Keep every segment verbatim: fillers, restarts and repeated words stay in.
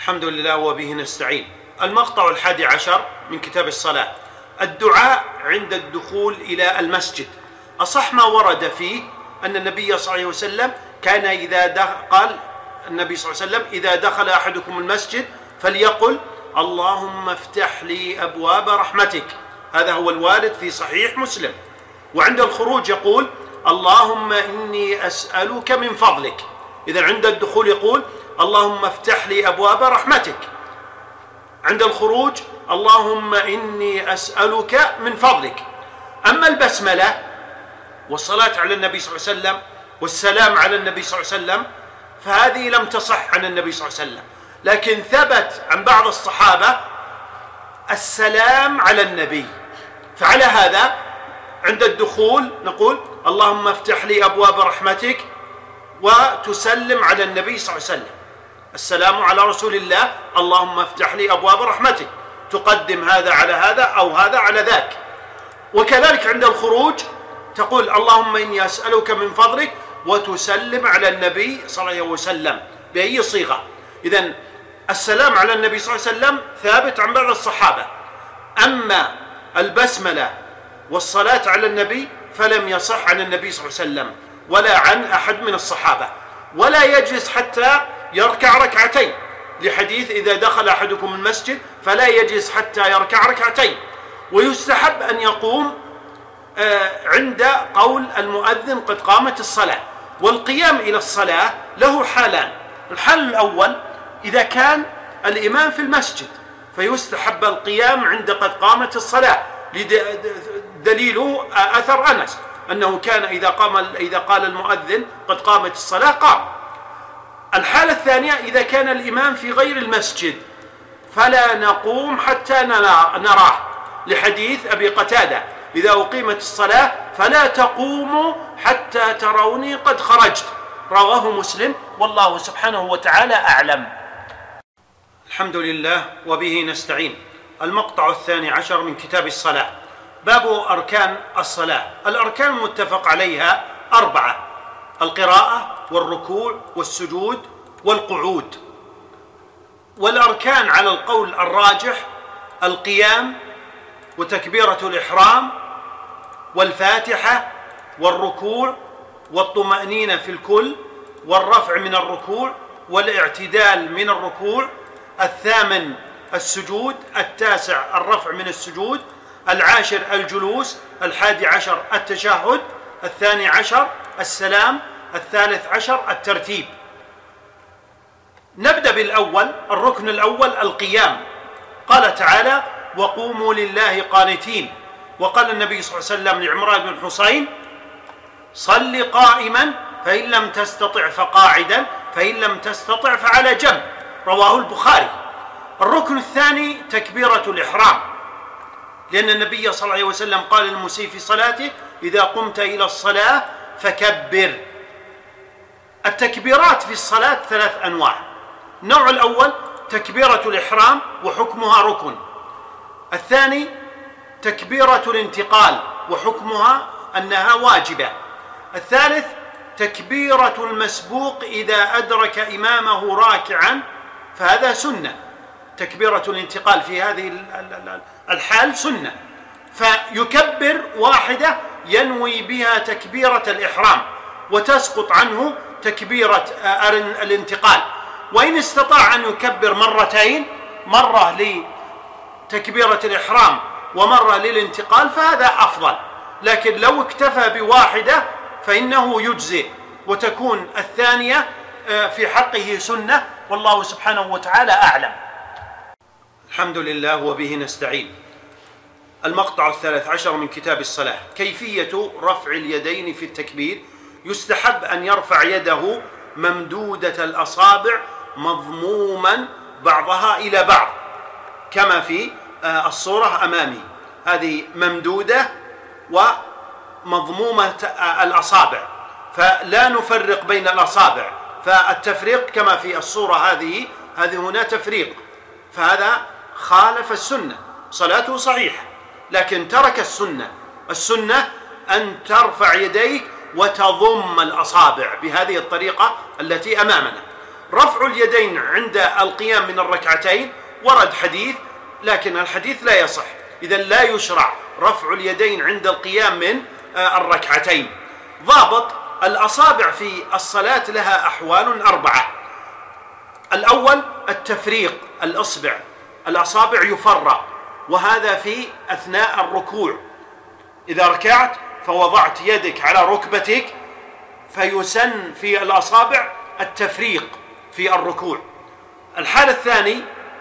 الحمد لله وبه نستعين. المقطع الحادي عشر من كتاب الصلاة: الدعاء عند الدخول إلى المسجد. أصح ما ورد فيه أن النبي صلى الله عليه وسلم كان إذا دخل قال النبي صلى الله عليه وسلم: إذا دخل أحدكم المسجد فليقل اللهم افتح لي أبواب رحمتك. هذا هو الوارد في صحيح مسلم. وعند الخروج يقول اللهم إني أسألك من فضلك. إذا عند الدخول يقول اللهم افتح لي أبواب رحمتك. عند الخروج اللهم إني أسألك من فضلك. أما البسملة والصلاة على النبي صلى الله عليه وسلم والسلام على النبي صلى الله عليه وسلم فهذه لم تصح عن النبي صلى الله عليه وسلم، لكن ثبت عن بعض الصحابة السلام على النبي. فعلى هذا عند الدخول نقول اللهم افتح لي أبواب رحمتك وتسلم على النبي صلى الله عليه وسلم. السلام على رسول الله، اللهم افتح لي أبواب رحمتك، تقدم هذا على هذا أو هذا على ذاك. وكذلك عند الخروج تقول اللهم إني أسألك من فضلك وتسلم على النبي صلى الله عليه وسلم بأي صيغة. إذن السلام على النبي صلى الله عليه وسلم ثابت عن بعض الصحابة. أما البسملة والصلاة على النبي فلم يصح عن النبي صلى الله عليه وسلم ولا عن أحد من الصحابة. ولا يجلس حتى يركع ركعتين، لحديث إذا دخل أحدكم المسجد فلا يجلس حتى يركع ركعتين. ويستحب أن يقوم عند قول المؤذن قد قامت الصلاة. والقيام إلى الصلاة له حالان: الحال الأول إذا كان الإمام في المسجد فيستحب القيام عند قد قامت الصلاة، دليله أثر أنس أنه كان إذا قام إذا قال المؤذن قد قامت الصلاة قام. الحالة الثانية إذا كان الإمام في غير المسجد فلا نقوم حتى نراه، لحديث أبي قتادة: إذا أقيمت الصلاة فلا تقوموا حتى تروني قد خرجت. رواه مسلم، والله سبحانه وتعالى أعلم. الحمد لله وبه نستعين. المقطع الثاني عشر من كتاب الصلاة: باب أركان الصلاة. الأركان المتفق عليها أربعة: القراءة والركوع والسجود والقعود. والأركان على القول الراجح القيام وتكبيرة الإحرام والفاتحة والركوع والطمأنينة في الكل والرفع من الركوع والاعتدال من الركوع. الثامن السجود، التاسع الرفع من السجود، العاشر الجلوس، الحادي عشر التشهد، الثاني عشر السلام، الثالث عشر الترتيب. نبدأ بالأول. الركن الأول القيام. قال تعالى: وقوموا لله قانتين. وقال النبي صلى الله عليه وسلم لعمران بن حسين: صل قائما فإن لم تستطع فقاعدا فإن لم تستطع فعلى جنب. رواه البخاري. الركن الثاني تكبيرة الإحرام، لأن النبي صلى الله عليه وسلم قال للمسيء في صلاته: إذا قمت إلى الصلاة فكبر. التكبيرات في الصلاة ثلاث أنواع: النوع الأول تكبيرة الإحرام وحكمها ركن، الثاني تكبيرة الانتقال وحكمها أنها واجبة، الثالث تكبيرة المسبوق إذا أدرك إمامه راكعا فهذا سنة. تكبيرة الانتقال في هذه الحال سنة، فيكبر واحدة ينوي بها تكبيرة الإحرام وتسقط عنه تكبيرة الانتقال. وإن استطاع أن يكبر مرتين، مرة لتكبيرة الإحرام ومرة للانتقال فهذا أفضل، لكن لو اكتفى بواحدة فإنه يجزئ وتكون الثانية في حقه سنة، والله سبحانه وتعالى أعلم. الحمد لله وبه نستعين. المقطع الثالث عشر من كتاب الصلاة: كيفية رفع اليدين في التكبير. يستحب أن يرفع يده ممدودة الأصابع مضموما بعضها إلى بعض كما في الصورة أمامي، هذه ممدودة ومضمومة الأصابع، فلا نفرق بين الأصابع، فالتفريق كما في الصورة هذه هذه هنا تفريق، فهذا خالف السنة، صلاته صحيحة لكن ترك السنة. السنة أن ترفع يديك وتضم الأصابع بهذه الطريقة التي أمامنا. رفع اليدين عند القيام من الركعتين ورد حديث، لكن الحديث لا يصح، إذن لا يشرع رفع اليدين عند القيام من الركعتين. ضابط: الأصابع في الصلاة لها أحوال أربعة. الأول التفريق، الأصبع الأصابع يفرق، وهذا في أثناء الركوع. إذا ركعت فوضعت يدك على ركبتك فيسن في الأصابع التفريق في الركوع. الحالة الثانية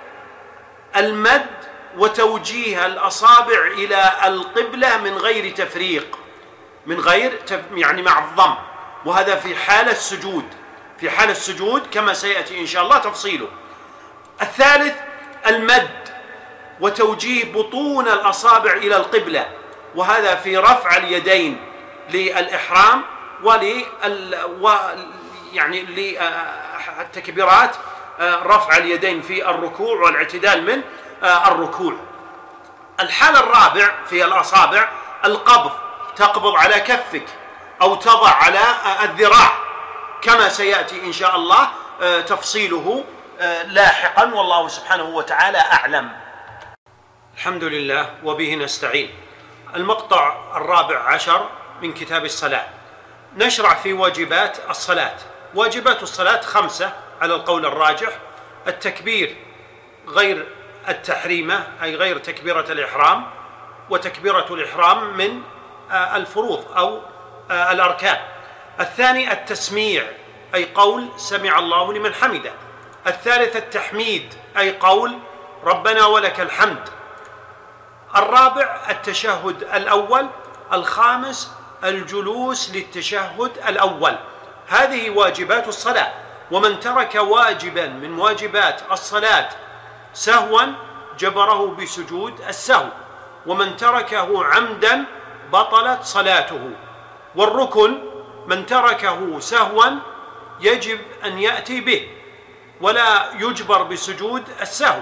المد وتوجيه الأصابع إلى القبلة من غير تفريق، من غير يعني مع الضم، وهذا في حال السجود، في حال السجود كما سيأتي إن شاء الله تفصيله. الثالث المد وتوجيه بطون الأصابع إلى القبلة، وهذا في رفع اليدين للإحرام ولل و يعني للتكبيرات، رفع اليدين في الركوع والاعتدال من الركوع. الحالة الرابع في الأصابع القبض، تقبض على كفك أو تضع على الذراع كما سيأتي إن شاء الله تفصيله لاحقا، والله سبحانه وتعالى أعلم. الحمد لله وبه نستعين. المقطع الرابع عشر من كتاب الصلاة. نشرع في واجبات الصلاة. واجبات الصلاة خمسة على القول الراجح: التكبير غير التحريمة أي غير تكبيرة الإحرام، وتكبيرة الإحرام من الفروض أو الأركان. الثاني التسميع أي قول سمع الله لمن حمده. الثالث التحميد أي قول ربنا ولك الحمد. الرابع التشهد الأول. الخامس الجلوس للتشهد الأول. هذه واجبات الصلاة، ومن ترك واجبا من واجبات الصلاة سهوا جبره بسجود السهو، ومن تركه عمدا بطلت صلاته. والركن من تركه سهوا يجب أن يأتي به ولا يجبر بسجود السهو،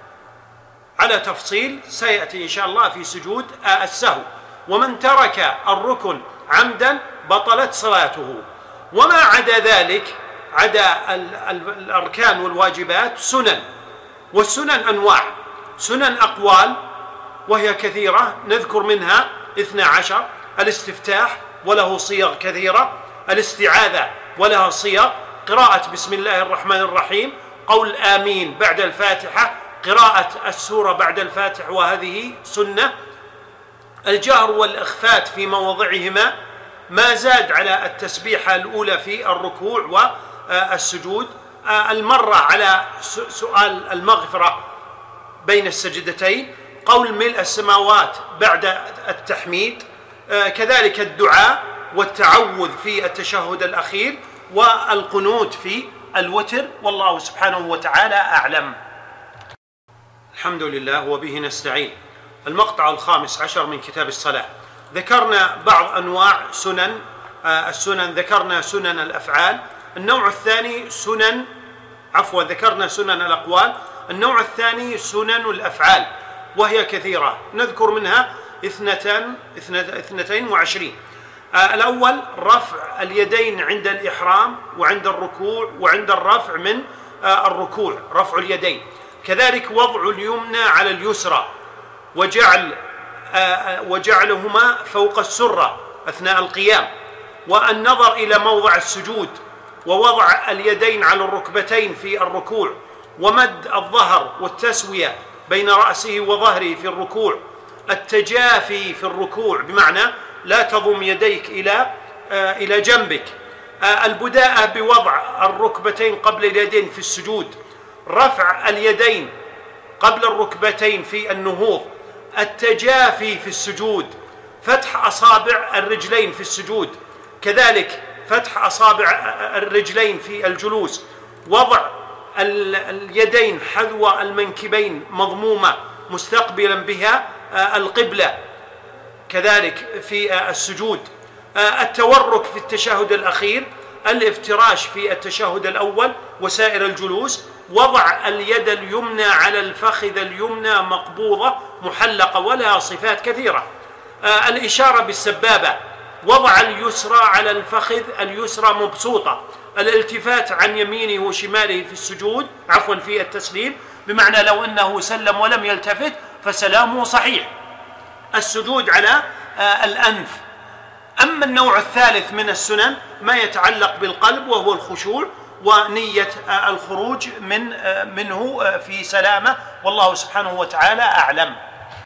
على تفصيل سيأتي إن شاء الله في سجود السهو. ومن ترك الركن عمدا بطلت صلاته. وما عدا ذلك، عدا الأركان والواجبات، سنن، والسنن أنواع: سنن أقوال وهي كثيرة، نذكر منها اثنا عشر: الاستفتاح وله صيغ كثيرة، الاستعاذة ولها صيغ، قراءة بسم الله الرحمن الرحيم، قول آمين بعد الفاتحة، قراءة السورة بعد الفاتحة وهذه سنة، الجهر والإخفات في مواضعهما، ما زاد على التسبيحة الأولى في الركوع والسجود، المرة على سؤال المغفرة بين السجدتين، قول ملء السماوات بعد التحميد، كذلك الدعاء والتعوذ في التشهد الأخير، والقنوت في الوتر، والله سبحانه وتعالى أعلم. الحمد لله وبه نستعين. المقطع الخامس عشر من كتاب الصلاة. ذكرنا بعض أنواع سنن السنن، ذكرنا سنن الأفعال. النوع الثاني سنن عفوا ذكرنا سنن الأقوال. النوع الثاني سنن الأفعال وهي كثيرة، نذكر منها اثنتين اثنتين وعشرين. الأول رفع اليدين عند الإحرام وعند الركوع وعند الرفع من الركوع، رفع اليدين. كذلك وضع اليمنى على اليسرى وجعل وجعلهما فوق السرة أثناء القيام، والنظر إلى موضع السجود، ووضع اليدين على الركبتين في الركوع، ومد الظهر والتسوية بين رأسه وظهره في الركوع، التجافي في الركوع بمعنى لا تضم يديك إلى إلى جنبك، البداءة بوضع الركبتين قبل اليدين في السجود، رفع اليدين قبل الركبتين في النهوض، التجافي في السجود، فتح أصابع الرجلين في السجود، كذلك فتح أصابع الرجلين في الجلوس، وضع اليدين حذو المنكبين مضمومة مستقبلا بها القبلة كذلك في السجود، التورك في التشهد الأخير، الافتراش في التشهد الأول وسائر الجلوس، وضع اليد اليمنى على الفخذ اليمنى مقبوضة محلقة، ولها صفات كثيرة، الإشارة بالسبابة وضع اليسرى على الفخذ اليسرى مبسوطة، الالتفات عن يمينه وشماله في السجود عفوا في التسليم، بمعنى لو أنه سلم ولم يلتفت فسلامه صحيح. السجود على الأنف. أما النوع الثالث من السنن ما يتعلق بالقلب وهو الخشوع ونية الخروج من منه في سلامة، والله سبحانه وتعالى أعلم.